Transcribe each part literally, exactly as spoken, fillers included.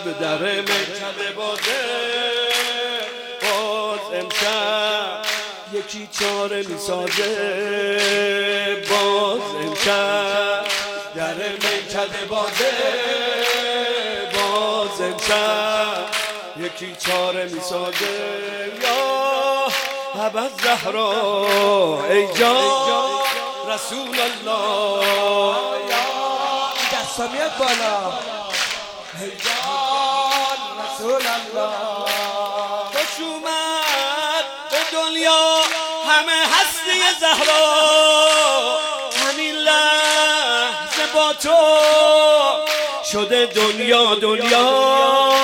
امشب در میکده بازه، باز امشب یکی چاره میسازه، باز امشب در میکده بازه، باز امشب یکی چاره میسازه. یا ابا زهرا ای جان رسول الله، دستا میاد بالا، ای جان رسول الله. خوش اومد به دنیا همه هستی زهرا، همین لحظه با تو شده دنیا دنیا.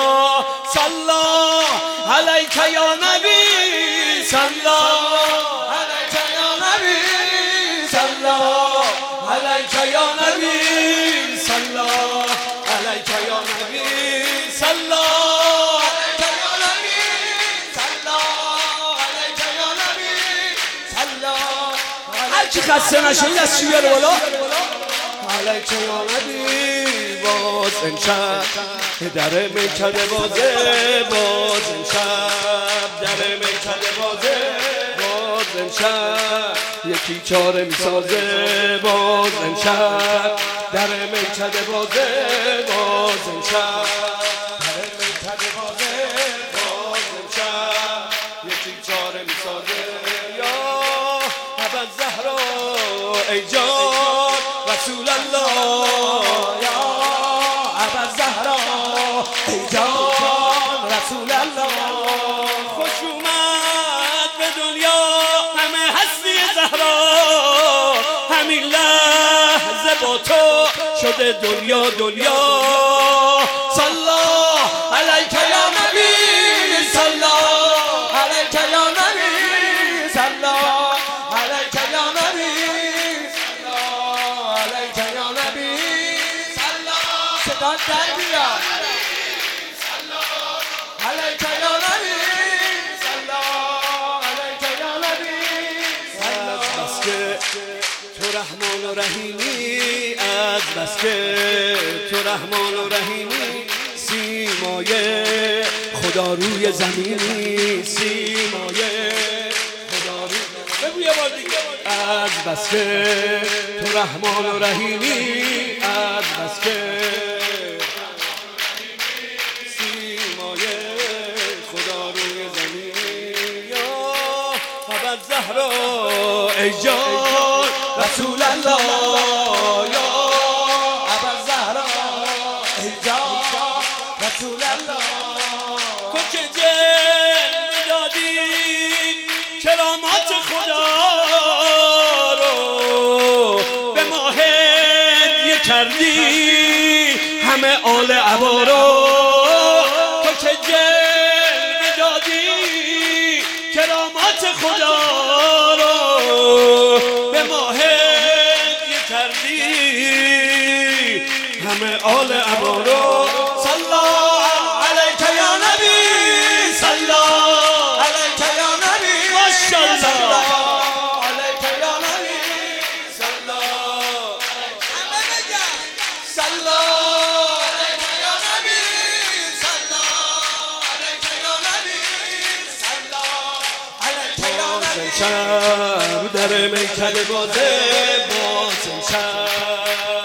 صلا علیک یا نبی، صلا علیک یا نبی، صلا علیک یا نبی، صلا علیک یا نبی، صلا علیک یا نبی، صلا علیک یا نبی، صلا. هر کی خسته نشه این از چی بیاره بالا. علیک یا نبی، باز امشب در میکده بازه، باز امشب در میکده بازه، باز امشب یکی چاره میسازه، باز امشب در میکده بازه، باز امشب در میکده بازه، باز امشب یکی چاره میسازه. یا ابا زهرا ای جان رسول الله، یا ابا زهرا ای جان رسول الله. خوش اومد به دنیا همه هستی زهرا، همین لحظه با تو شده دنیا دنیا. صلا علیک یا نبی، صلا علیک یا نبی، صلا علیک یا نبی، صلا علیک یا نبی، صلا. صدا در بیاد، علیک یا نبی، صلا علیک یا نبی، از بس که تو رحمان و رحیمی، از بس که تو رحمان و رحیمی، سیمای خدا روی زمینی، سیمای خدا روی. بگو یه بار دیگه. از بس که تو رحمان و رحیمی، از بس که سیمای خدا روی زمینی. یا ابا زهرا ای جان رسول الله، یا ابا زهرا ای جان رسول الله. تو که جلوه دادی کرامات خدا رو، به ما هدیه کردی همه آل عبا رو. تو که جلوه دادی کرامات خدا رو، به ما هدیه کردی همه آل عبا رو. صلا علیک یا نبی، صلا علیک یا نبی، ماشاءالله علیک یا نبی، صلا همه بگن صلا علیک یا نبی، صلا علیک یا نبی، صلا علیک یا باز نبی. امشب در میکده بازه، باز امشب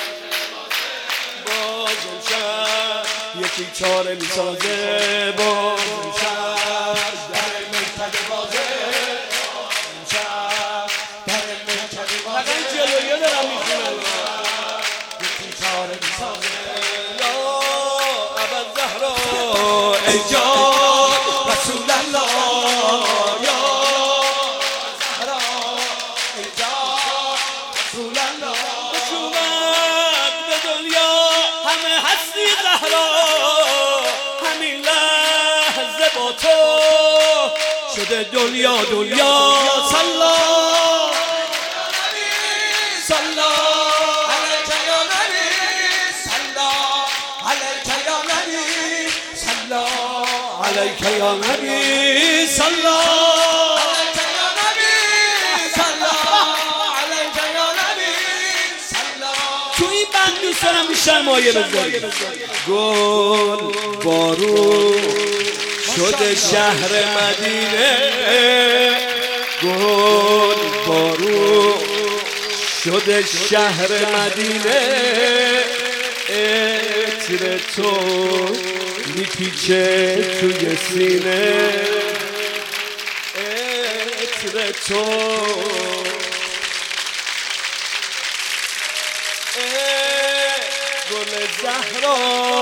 باز امشب یکی چاره میسازه، باز امشب در میکده بازه، باز امشب در میکده فقط بازه، جلویه دارم میخونم. یکی چاره میسازه. یا ابا زهرا ای جان رسول الله، یا زهرا ای جان رسول الله. خوش اومد به دنیا همه هستی زهرا، همین لحظه با تو شده دنیا دنیا. صلا صلا علیک یا نبی، صلا علیک یا نبی، صلا علیک یا نبی، صلا علیک یا نبی، صلا علیک یا نبی، صلا. تو این بند دوست دارم سرمایه بذاریم. گل بارون شده شهر مدینه، گل بارون شده شهر مدینه، عطر تو میپیچه توی سینه، عطر تو گل زهرا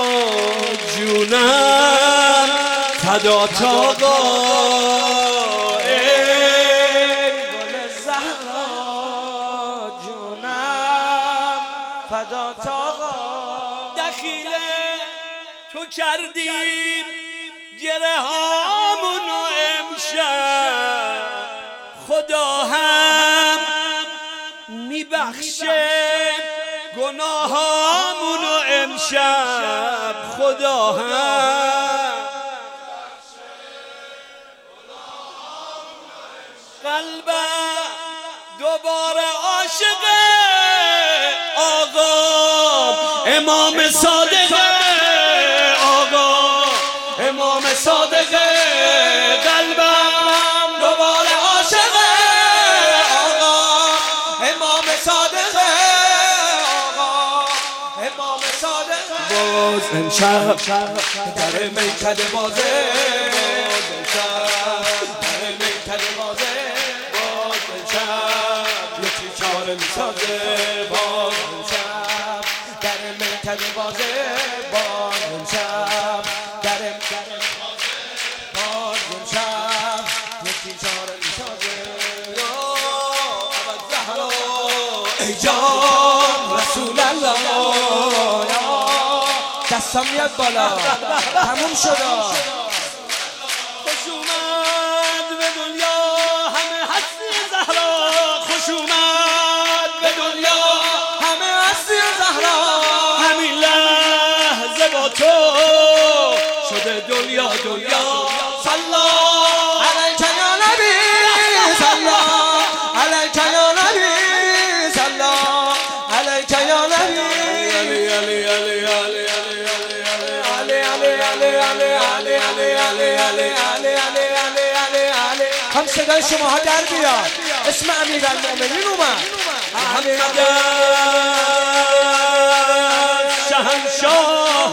جونم فدات آقا، گل زهرا جونم فدات آقا. دخیل تو کردیم گره هامونو امشب، خدا هم میبخشه گناهامونو امشب، خدا هم قلبم دوباره عاشقه آقا امام صادقه، آقا امام صادقه، قلبم دوباره عاشقه آقا امام صادقه، آقا امام صادقه. باز امشب در میکده بازه، باز امشب در میکده بازه، باز امشب یکی چاره میسازه، باز امشب در میکده بازه، باز امشب در میکده بازه، باز امشب یکی چاره میسازه. یا ابا زهرا ای جان رسول الله، دستم میاد بالا تموم شد. خوش اومد به دنیا همه هستی زهرا، خوش اومد به دنیا همه هستی زهرا، همین لحظه با تو شده دنیا دنیا. صلا علیک یا نبی، صلا علیک یا نبی، صلا علیک یا نبی. علی علی علی علی هم صدای شماها در بیاد، اسم امیرالمومنین اومد. محمد شهنشاه،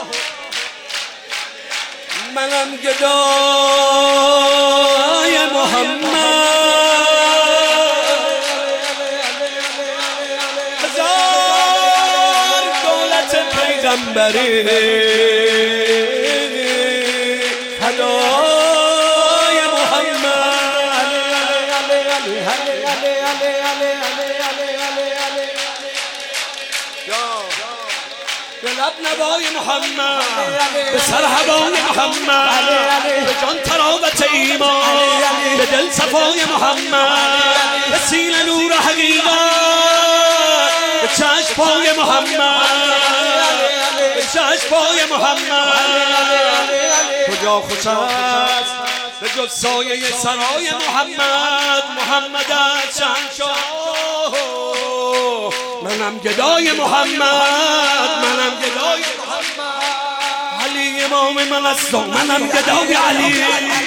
منم گدای محمد، هزار دولت پیغمبری هدای محمد. به لب نوای محمد، به سر هوای محمد، به جان تراوت ایمان، به دل صفای محمد، به سینه نور حقیقت، به چشم پای محمد، به چشم پای محمد. کجا خوش است به جز سایه سرای محمد، محمد از شهنشاه، منم گدای محمد، منم گدای محمد. علی امام من است و منم گدای علی،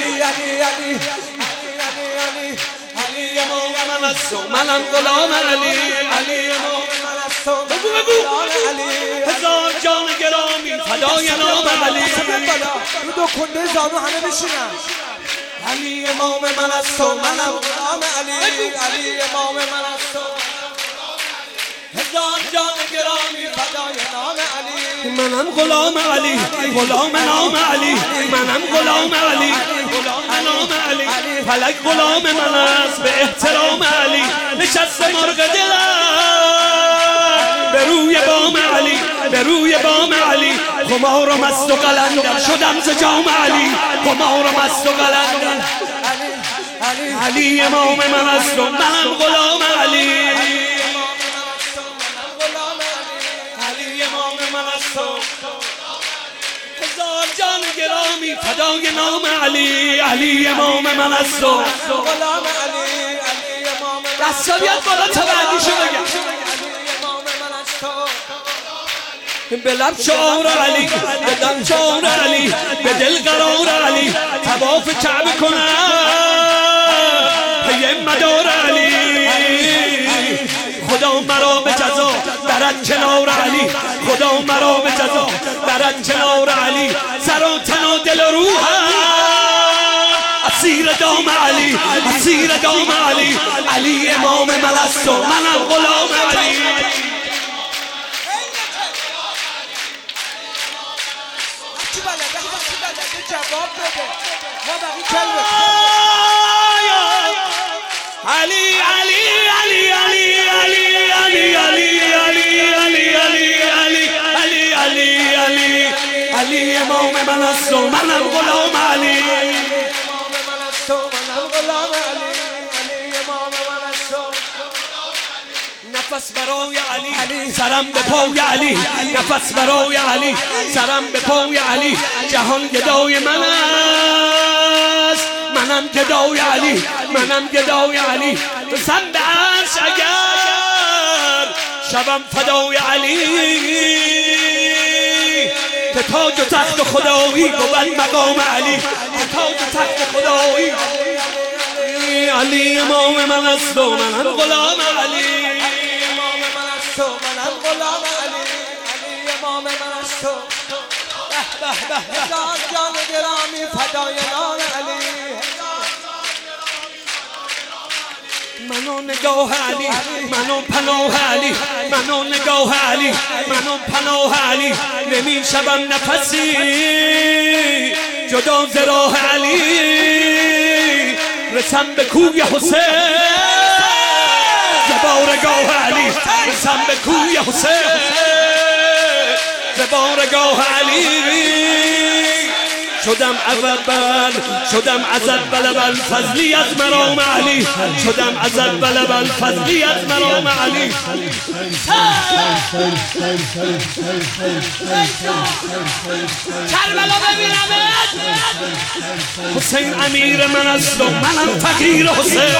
علی امام من است و منم غلام علی، علی امام من است و بگو بگو هزار جان گرامی فدای نام علی. این دو کنده زانو همه بشینن. علی امام من است و منم غلام علی، علی امام من است و هزار جان گرامی فدای نام علی، منم غلام علی، غلام نام علی، منم غلام علی، غلام نام علی. فلک غلام من است به احترام علی، نشست مرغ دلم به روی بام علی، به روی بام علی. خمار و مست و قلندر شدم ز جام علی، خمار و مست و قلندر. علی امام من است و منم غلام علی، علی امام من است و هزار جان گرامی فدای نام علی، علی امام من است و غلام علی، علی امام من است و دستا بیاد بالا تا بعدیشو بگم. علی امام من است و به لب شعار علی، به دم شعار علی، به دل قرار علی، طواف کعبه کنم پی مدار علی. خدا مرا به جزا برد کنار علی، خدا مرا به جزا برد کنار علی. سر و تن و دل و روحم اسیر دام علی، اسیر دام علی. علی امام من است و منم غلام علی. چی بلده؟ چی بلده؟ جواب بده. ما بقی کلمه علی علی علی علی علی علی علی علی علی علی علی علی علی علی علی امام من است و منم غلام علی. امام من است و منم غلام علی. علی امام من است و نفس برای علی، سرم به پای علی. نفس برای علی، سرم به پای علی. جهان گدای من است، منم گدای علی، منم گدای علی. رسم به عرش اگر شبم فدای علی. که تاج و تخت خدایی بود مقام علی، که تاج و تخت خدایی. علی امام من است و منم غلام علی. امام من است و منم غلام علی. علی امام من است و هزار جان گرامی فدای نام علی. منو نگاه علی، منو پناه علی، منو نگاه علی، منو پناه علی. نمی شوم نفسی جدا ز راه علی. رسم به کوی حسین ز بارگاه علی، رسم به کوی حسین ز بارگاه علی. شدم اول شدم از اول فضلی از مرام علی، شدم از اول فضلی از مرام علی. کربلا ببینمت. حسین امیر من است و منم فقیر حسین.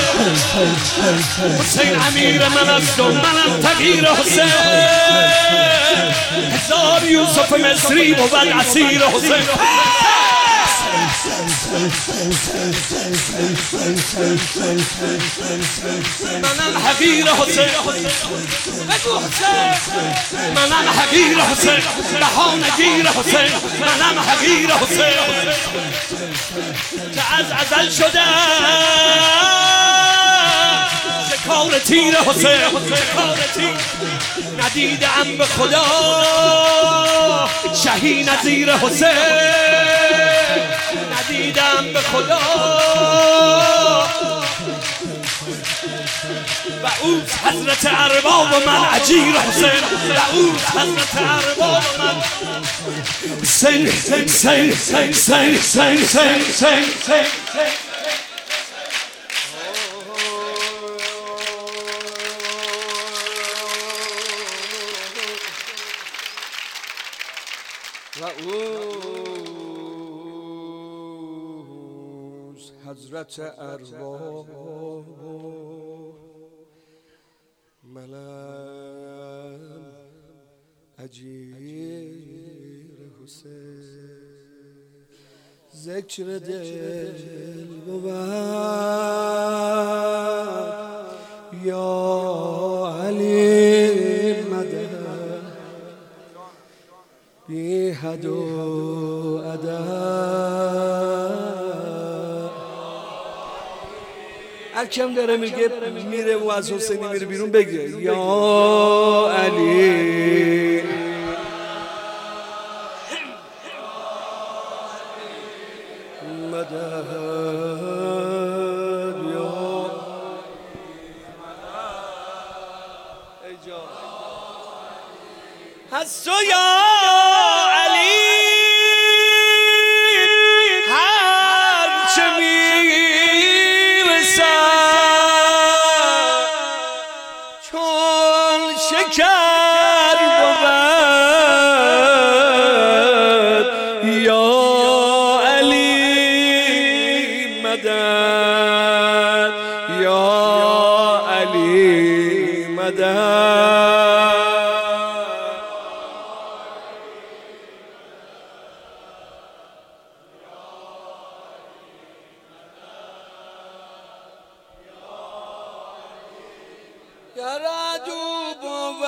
حسین امیر من است و منم فقیر حسین. هزار یوسف مصری بود اسیر حسین. منم حقیر حسین، منم حقیر حسین، بهانگیر حسین. منم حقیر حسین که از ازل شده شکار تیر حسین. شکار تیر ندیدم به خدا شهی نظیر حسین. ندیدم به خدا و او حضرت ارباب من اجیر حسین. و او حضرت ارباب من حسین حسین حسین حسین حسین حسین حسین حسین. و او حضرت ارباب منم اجیر حسین. ذکر دل بود یا علی مدد بی حد و عدد. هر کم داره میگه میره و از حسینی میره بیرون بگه یا علی مدد یا ای جان هست یا علی هر چه شکر بود یا علی مدد یا علی مدد. گر عدو بود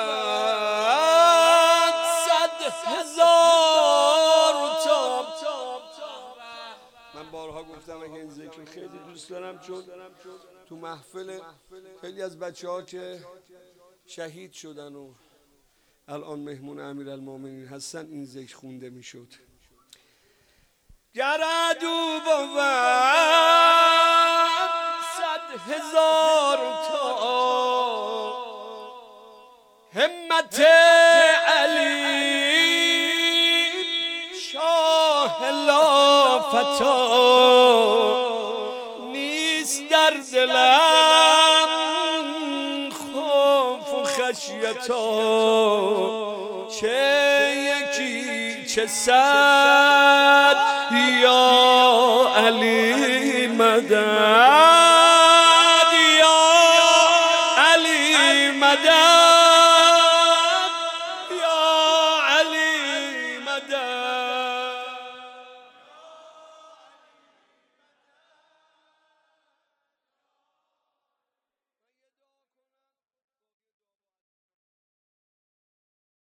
صد هزار تا. من بارها گفتم اگه این ذکر خیلی دوست دارم، چون تو محفل خیلی از بچه ها که شهید شدن و الان مهمون امیرالمومنین هستن این ذکر خونده میشد. گر عدو بود صد هزار تا همت علی شاه لافتا نیست در دلم خوف و خشیتا، چه یکی چه صد یا علی مدد.